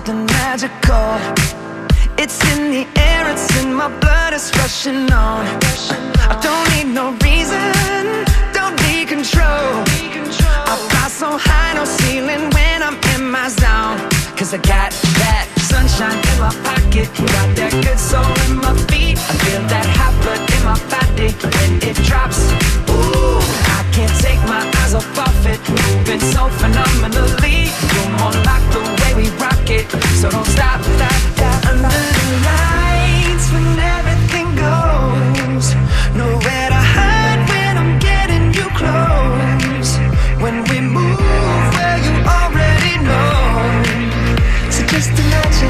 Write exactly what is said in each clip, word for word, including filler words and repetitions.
something magical. It's in the air, it's in my blood, it's rushing on. I don't need no reason, don't need control. I fly so high, no ceiling when I'm in my zone. Cause I got that sunshine in my pocket, got that good soul in my feet. I feel that hot blood in my body when it drops. Ooh, I can't take my eyes off of it, moving so phenomenally. You're more like the way we rock it, so don't stop, stop, stop. Under the lights when everything goes, nowhere to hide when I'm getting you close. When we move where you already know, so just imagine.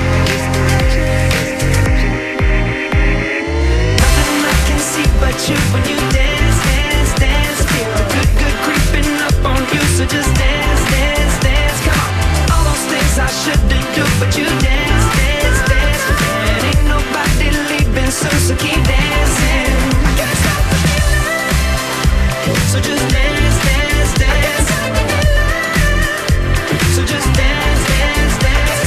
Nothing I can see but you when you dance, dance, dance. Feel the good, good creeping up on you, so just dance, dance, dance. Come on, all those things I shouldn't do, but you dance, dance, dance. And ain't nobody leaving soon, so keep dancing. I can't stop the feeling, so just dance, dance, dance. So just dance, dance, dance.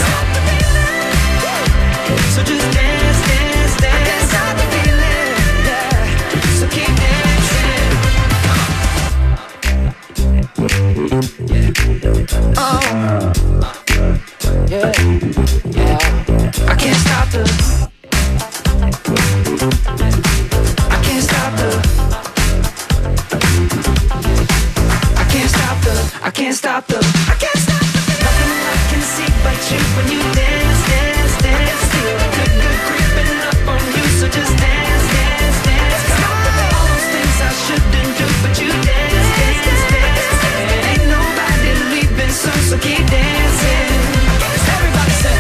So just dance, dance, dance. I can't stop the feeling, yeah. So keep dancing. Oh, yeah, yeah. I can't stop the. I can't stop the. I can't stop the. I can't stop the. I can't stop the. Nothing I can see but you when you dance, dance, dance. Feel the good, good creeping up on you, so just dance, dance, dance. All those things I shouldn't do, but you dance, dance, dance. And ain't nobody leaving soon, so keep dancing. Everybody say.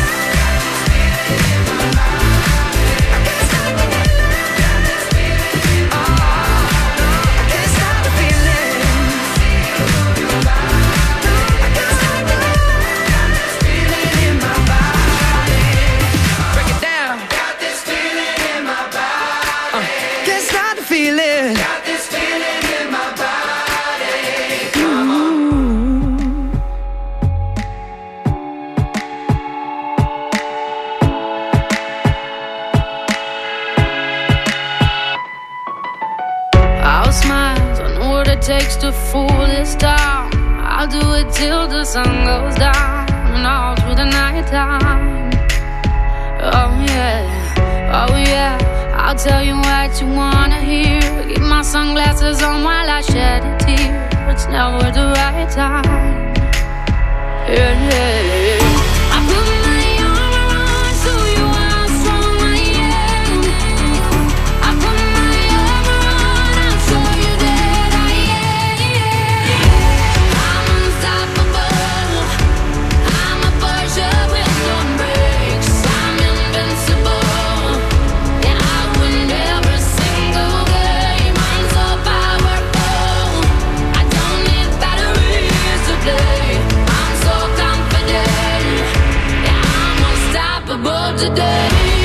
Takes to fool this town. I'll do it till the sun goes down and all through the night time. Oh yeah, oh yeah, I'll tell you what you wanna hear. Keep my sunglasses on while I shed a tear. It's never the right time. Yeah, yeah. I put my arm around so you how strong I am. I put my arm around and show you that I am. I'm unstoppable. I'm a Porsche with no brakes. I'm invincible. Yeah, I win every single game. I'm so powerful. I don't need batteries to play. I'm so confident. Yeah, I'm unstoppable today.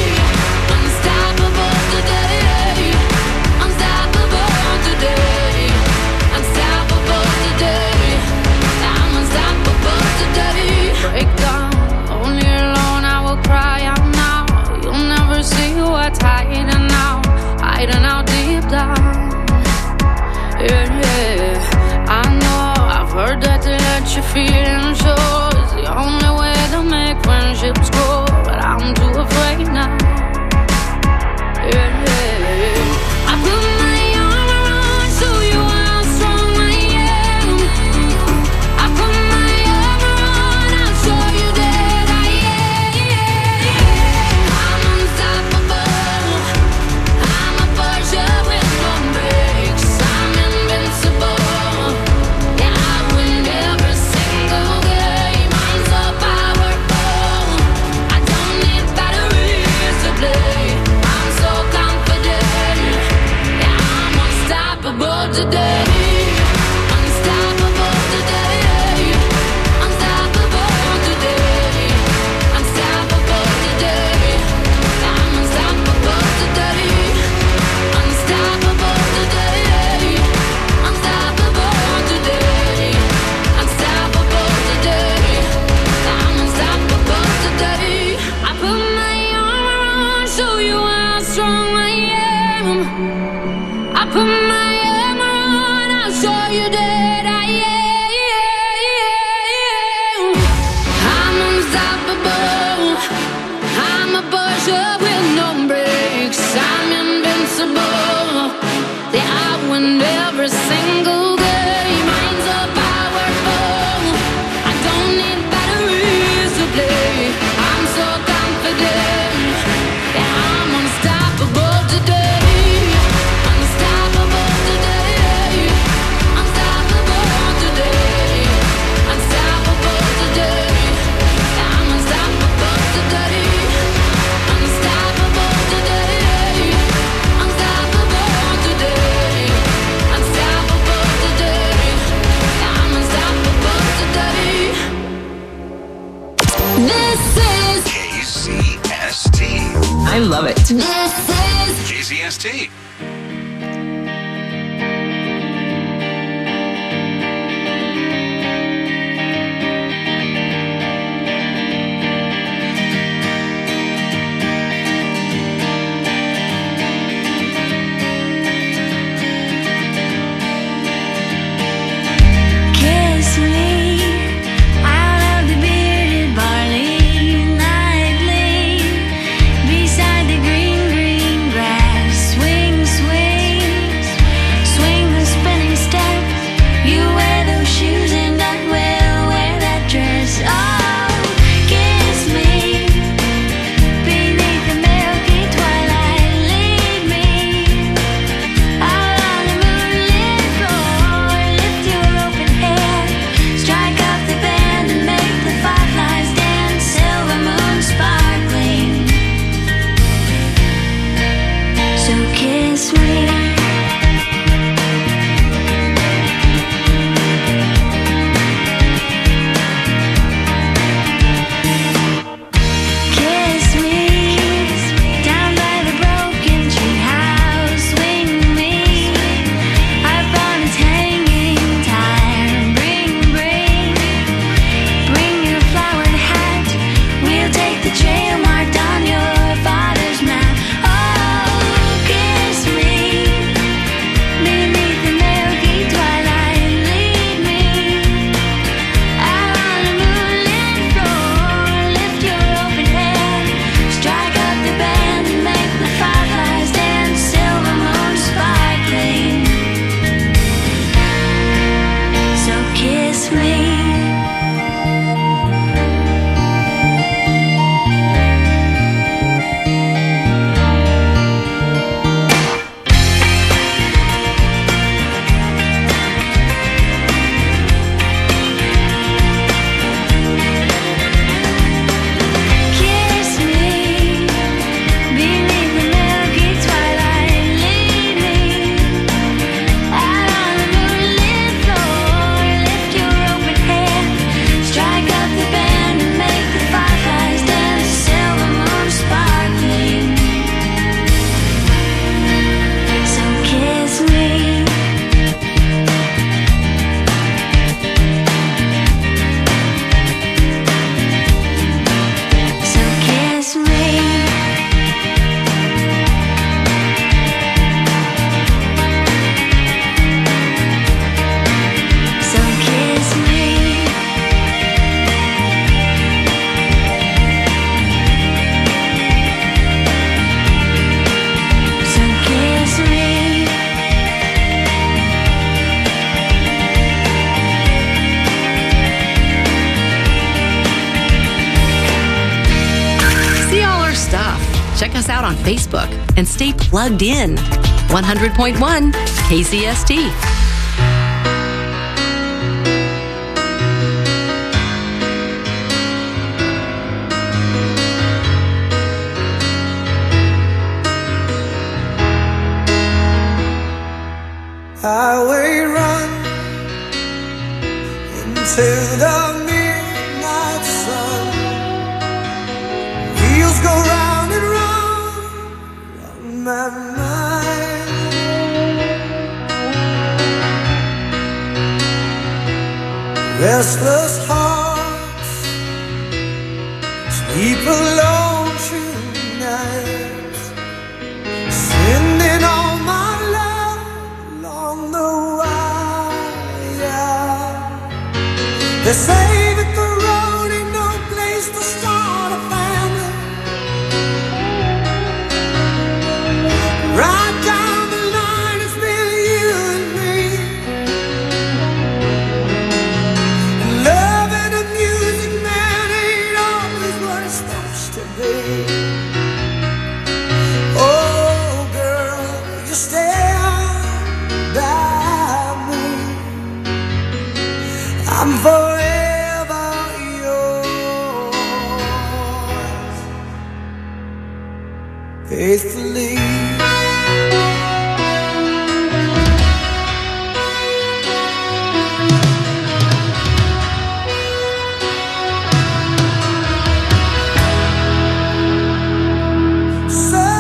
Unstoppable today. Unstoppable today. Unstoppable today. I'm unstoppable today. Break down, only alone I will cry out now. You'll never see what's hiding out, hiding out deep down. Yeah, yeah. I know, I've heard that to let you feel and show is the only way to make friendships grow, but I'm too afraid now. Yeah, yeah. I put my arm around so you how strong I am. I put my arm around, I'll show you that I am. I'm unstoppable. I'm a Porsche with no brakes. I'm invincible. Yeah, I win every single love it. This is K Z S T. Beside the green, green grass, swing, swing. Check us out on Facebook and stay plugged in. one hundred point one K Z S T. Highway run into the midnight sun. Wheels go round and round on my mind. Restless hearts sleep alone through nights, sending all my along the wire. They say that the road ain't no place to start a family. Right down the line, it's been you and me. And loving and music, man, ain't always what it's supposed to be. Oh, girl, you stay by me. I'm forever yours, faithfully. So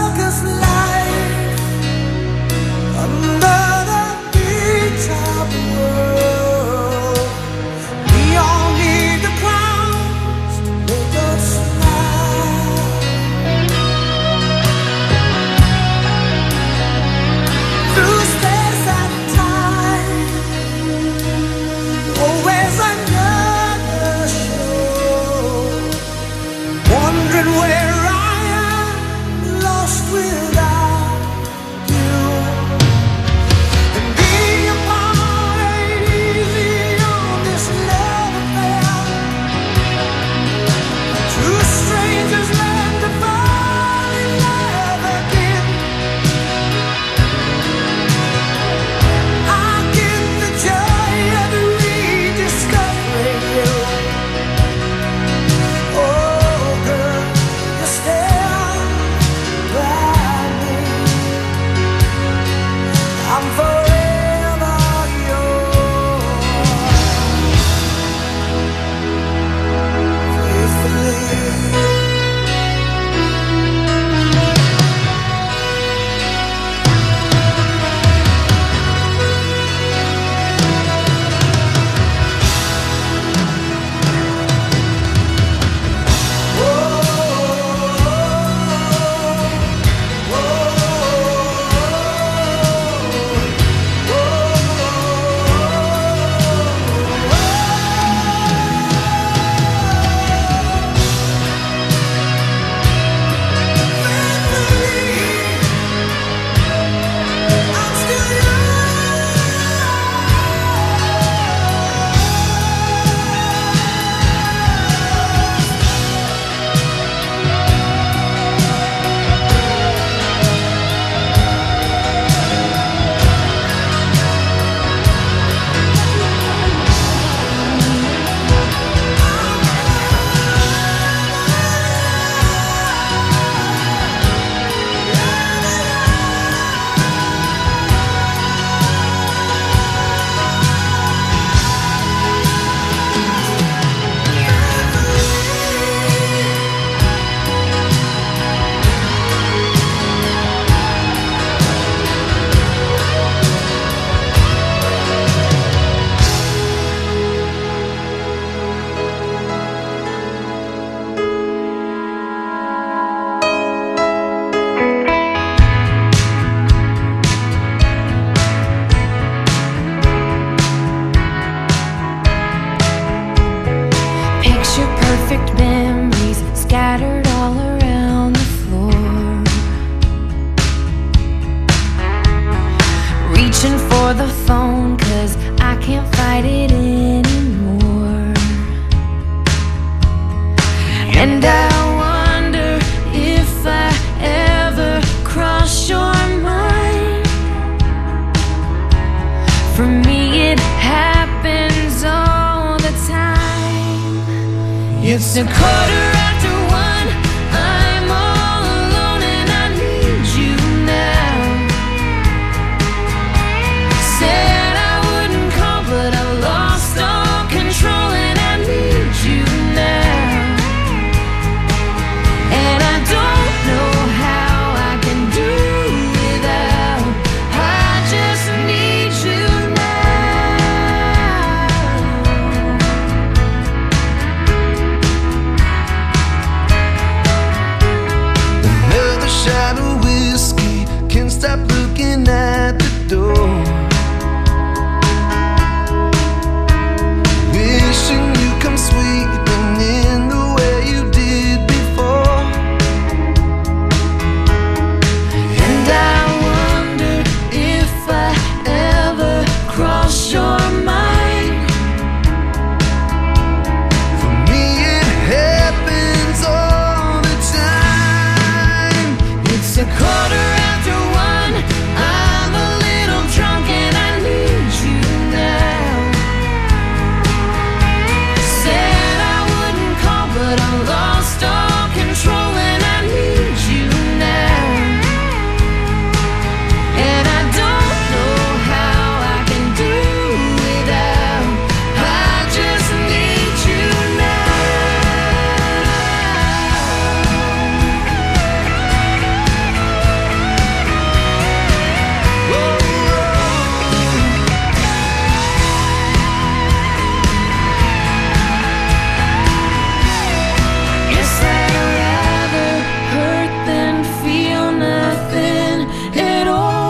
fight it anymore. And I wonder if I ever cross your mind. For me it happens all the time. It's a quarter after one, I'm all alone and I need you now. Said I wouldn't call but I lost all control and I need you now. And I don't know how I can do without. I just need you now. Another shot of whiskey, can't stop looking at the door. Wishing you come sweeping in the way you did before. And I wonder if I ever cross your mind. For me it happens all the time. It's a quarter after one, I'm a little drunk and I need you now. Said I wouldn't call but I lost all control and I need you now. And I don't know how I can do without. I just need you now. Guess I'd rather hurt than feel nothing at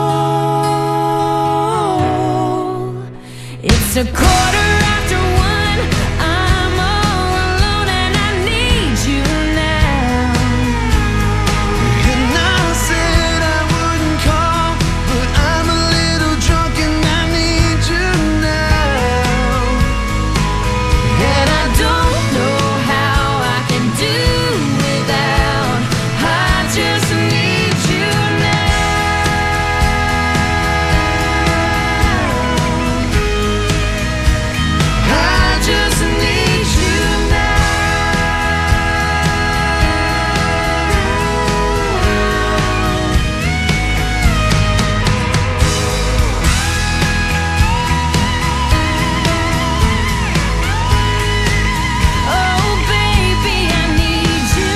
all. It's a quarter after one, I'm all alone and I need you now. And I said I wouldn't call, but I'm a little drunk and I need you now. And I don't know how I can do without. I just need you now. I just need you now. Oh baby, I need you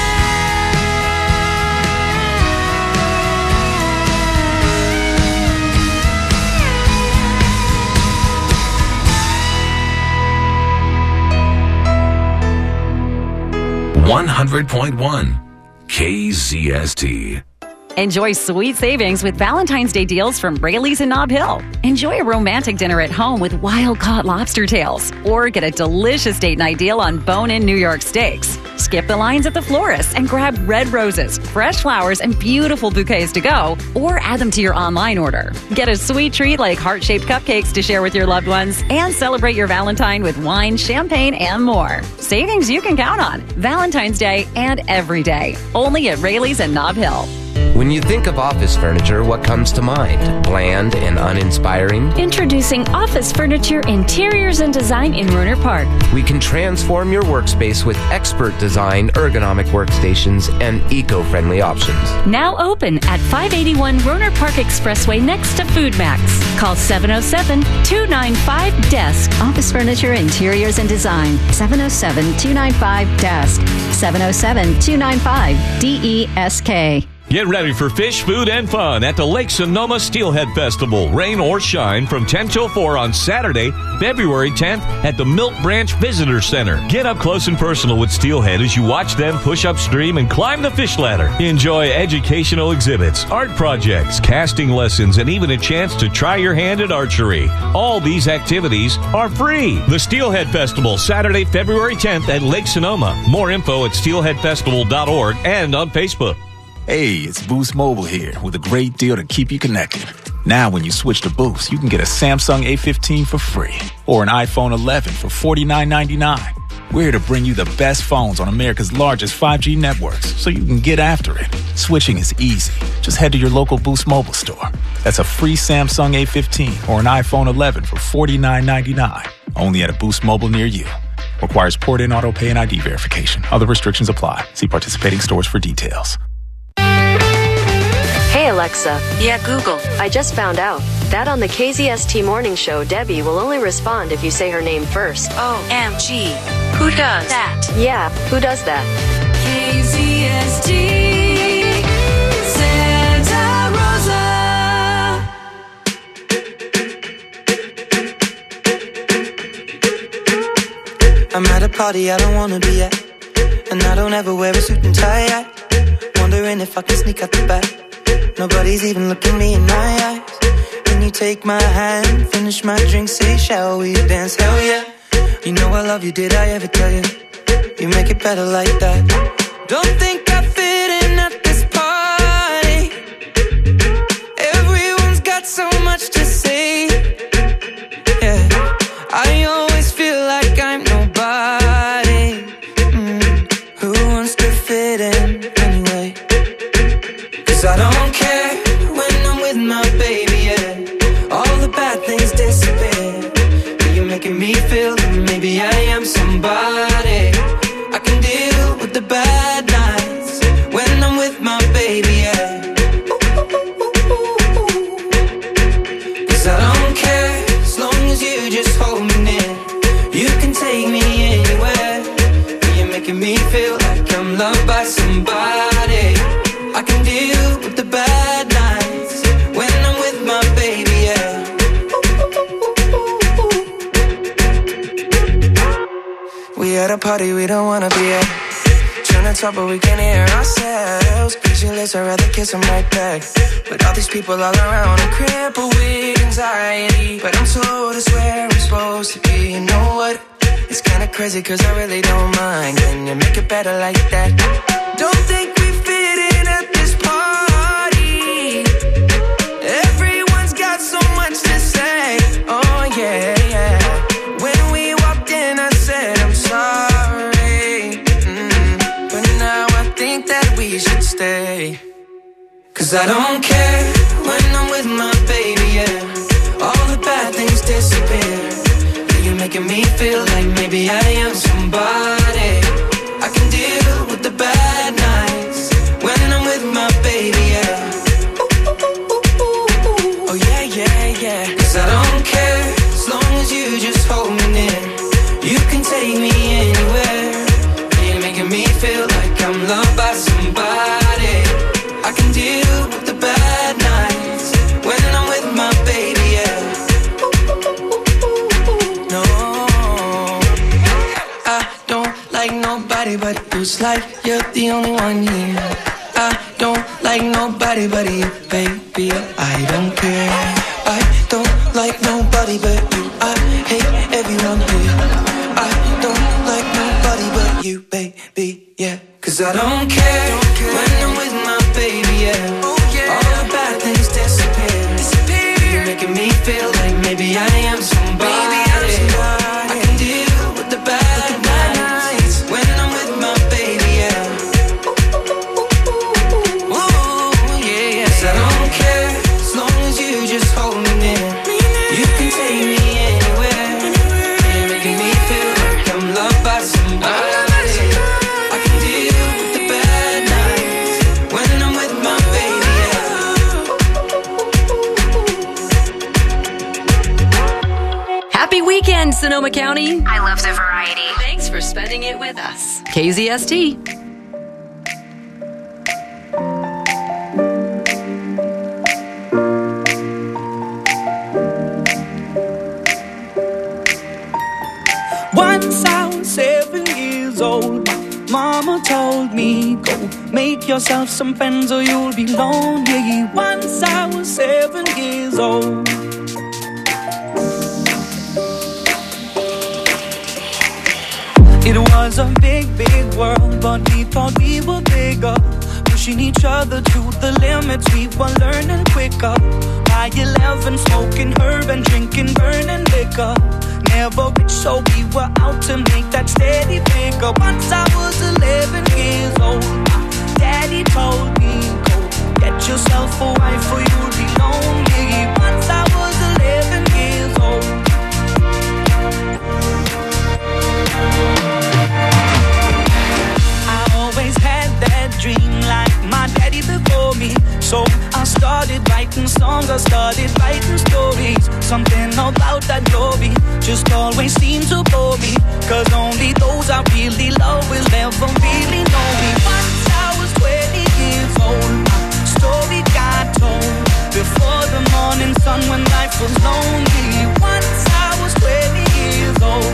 one hundred point one K Z S T. Enjoy sweet savings with Valentine's Day deals from Rayleigh's in Nob Hill. Enjoy a romantic dinner at home with wild-caught lobster tails. Or get a delicious date night deal on bone-in New York steaks. Skip the lines at the florist and grab red roses, fresh flowers, and beautiful bouquets to go. Or add them to your online order. Get a sweet treat like heart-shaped cupcakes to share with your loved ones. And celebrate your Valentine with wine, champagne, and more. Savings you can count on. Valentine's Day and every day. Only at Rayleigh's in Nob Hill. When you think of office furniture, what comes to mind? Bland and uninspiring? Introducing Office Furniture Interiors and Design in Rohnert Park. We can transform your workspace with expert design, ergonomic workstations, and eco-friendly options. Now open at five eighty-one Rohnert Park Expressway next to Food Max. Call seven oh seven, two nine five, D E S K. Office Furniture Interiors and Design, seven oh seven, two nine five, D E S K, seven oh seven, two nine five, D E S K. Get ready for fish, food, and fun at the Lake Sonoma Steelhead Festival. Rain or shine from ten till four on Saturday, February tenth at the Milk Branch Visitor Center. Get up close and personal with steelhead as you watch them push upstream and climb the fish ladder. Enjoy educational exhibits, art projects, casting lessons, and even a chance to try your hand at archery. All these activities are free. The Steelhead Festival, Saturday, February tenth at Lake Sonoma. More info at steelhead festival dot org and on Facebook. Hey, it's Boost Mobile here with a great deal to keep you connected. Now when you switch to Boost, you can get a Samsung A fifteen for free or an iPhone eleven for forty-nine ninety-nine. We're here to bring you the best phones on America's largest five G networks so you can get after it. Switching is easy. Just head to your local Boost mobile store. That's a free Samsung A fifteen or an iPhone eleven for forty-nine ninety-nine. Only at a Boost mobile near you. Requires port-in, auto-pay, and I D verification. Other restrictions apply. See participating stores for details. Hey Alexa. Yeah, Google. I just found out that on the K Z S T Morning Show, Debbie will only respond if you say her name first. O M G. Who does that? Yeah, who does that? K Z S T Santa Rosa. I'm at a party I don't wanna be at, and I don't ever wear a suit and tie yet. Wondering if I can sneak out the back. Nobody's even looking me in my eyes. When you take my hand, finish my drink, say shall we dance? Hell yeah. You know I love you, did I ever tell you? You make it better like that. Don't think I fit in at this party. Everyone's got so much to say. Yeah, I always feel like I'm nobody. mm. Who wants to fit in anyway? Cause I don't care when I'm with my baby, yeah. All the bad things disappear. You're making me feel that maybe I am somebody. I can deal with the bad nights when I'm with my baby, yeah. Cause I don't care as long as you just hold me near. You can take me anywhere. You're making me feel like I'm loved by somebody. I can deal with the bad nights when I'm with my baby, yeah. We at a party we don't wanna be at. Trying to talk but we can't hear ourselves. Pictureless, I'd rather kiss them right back. But all these people all around, I'm crippled with anxiety. But I'm told it's where I'm supposed to be. You know what? It's kinda crazy cause I really don't mind. Can you make it better like that? Don't think we fit in at this party. Everyone's got so much to say. Oh yeah, yeah. When we walked in I said I'm sorry. mm. But now I think that we should stay. Cause I don't care when I'm with my baby, yeah. All the bad things disappear. You're making me feel like maybe I am somebody. I can deal with the bad nights when I'm with my baby, yeah. Oh yeah, yeah, yeah. Cause I don't care as long as you just hold me near. You can take me anywhere. You're making me feel like I'm loved by somebody. I can deal with the bad nights when I'm with my baby, yeah. No, I don't like nobody but you. It's like you're the only one here. I don't like nobody but you, baby. I don't care. I don't like nobody but you. I hate everyone here. I don't like nobody but you, baby, yeah. Cause I don't care when I'm with my baby, yeah. All the bad things disappear. You're making me feel like maybe I am somebody. I can deal with the bad nights when I'm with my baby, yeah. Ooh, yeah, yeah. 'Cause I don't care as long as you just hold me near. You can take me anywhere. You're making me feel like I'm loved by somebody. I can deal with the bad nights when I'm with my baby, yeah. Happy weekend, Sonoma County. I love the variety. Thanks for spending it with us. K Z S T. Once I was seven years old, my mama told me, go make yourself some friends or you'll be lonely. Once I was seven years old. It was a big, big world, but we thought we were bigger. We pushing each other to the limits. We were learning quicker. By eleven, smoking herb and drinking burning liquor. Never rich, so we were out to make that steady figure. Once I was eleven years old, my daddy told me, go get yourself a wife or you'll be lonely. Once I was eleven years old. I always had that dream like my daddy before me. So I started writing songs, I started writing stories. Something about that glory just always seemed to bore me. Cause only those I really love will never really know me. Once I was twenty years old, my story got told before the morning sun when life was lonely. Once I was twenty years old.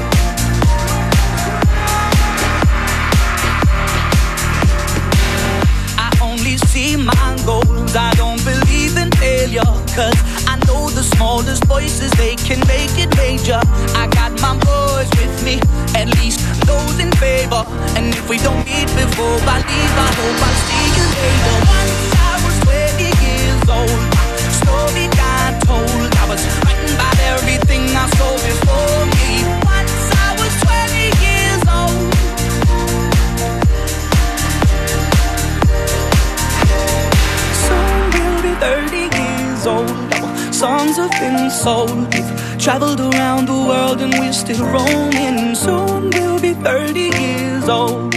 I only see my goals, I don't believe in failure. Cause I know the smallest voices, they can make it major. I got my boys with me, at least those in favor. And if we don't meet before I leave, I hope I'll see you later. Once I was twenty years old, my story got told. I was writing about everything I saw before me. Once I was twenty years old. Soon we'll be thirty years old. Songs have been sold. We've traveled around the world and we're still roaming. Soon we'll be thirty years old.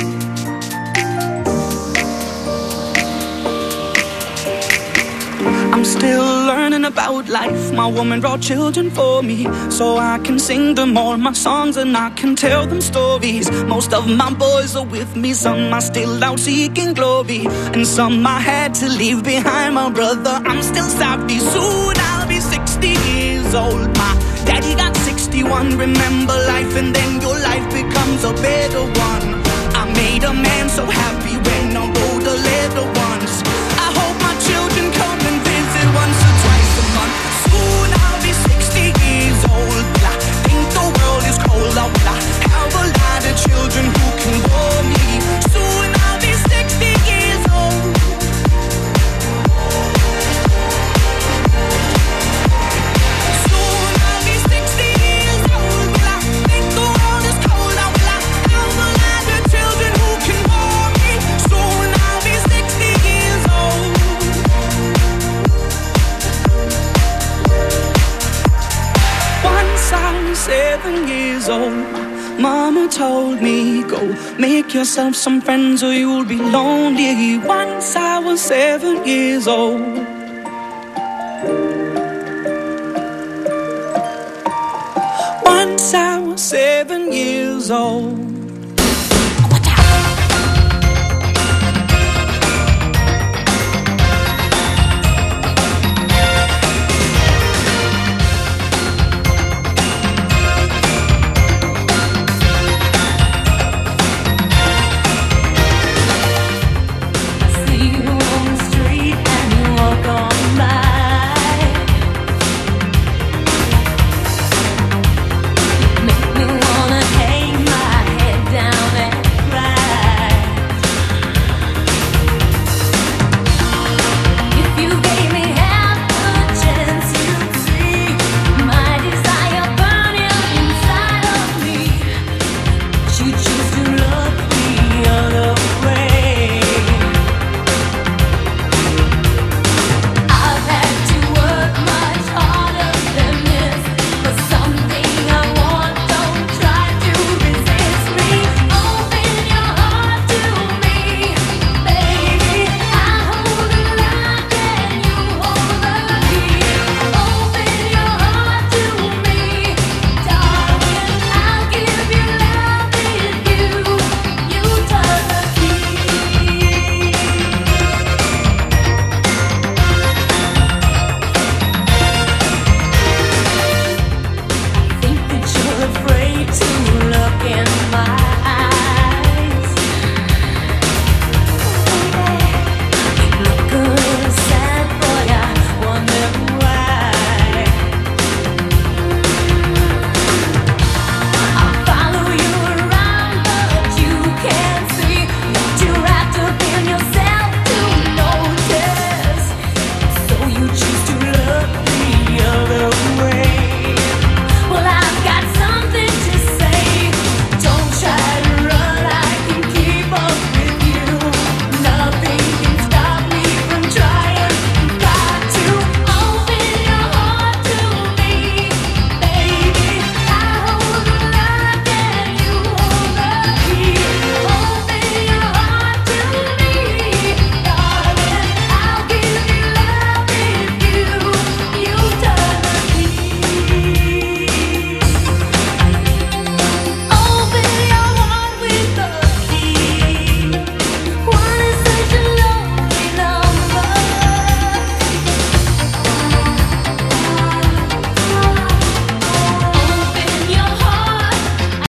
I'm still learning about life. My woman brought children for me, so I can sing them all my songs and I can tell them stories. Most of my boys are with me, some are still out seeking glory, and some I had to leave behind. My brother, I'm still savvy. Soon I'll be sixty years old. My daddy got sixty-one. Remember life and then your life becomes a better one. I made a man so happy when I rode the leather ones. I hope my children come and visit once or twice a month. Soon I'll be sixty years old. I think the world is cold. I have a lot of children who can bore me. Soon I'll be sixty years old. Soon I'll be sixty years old. I think the world is cold. I have a lot of children who can bore me. Soon I'll be sixty years old. Once I was seven years old, Mama told me, go make yourself some friends or you'll be lonely. Once I was seven years old. Once I was seven years old.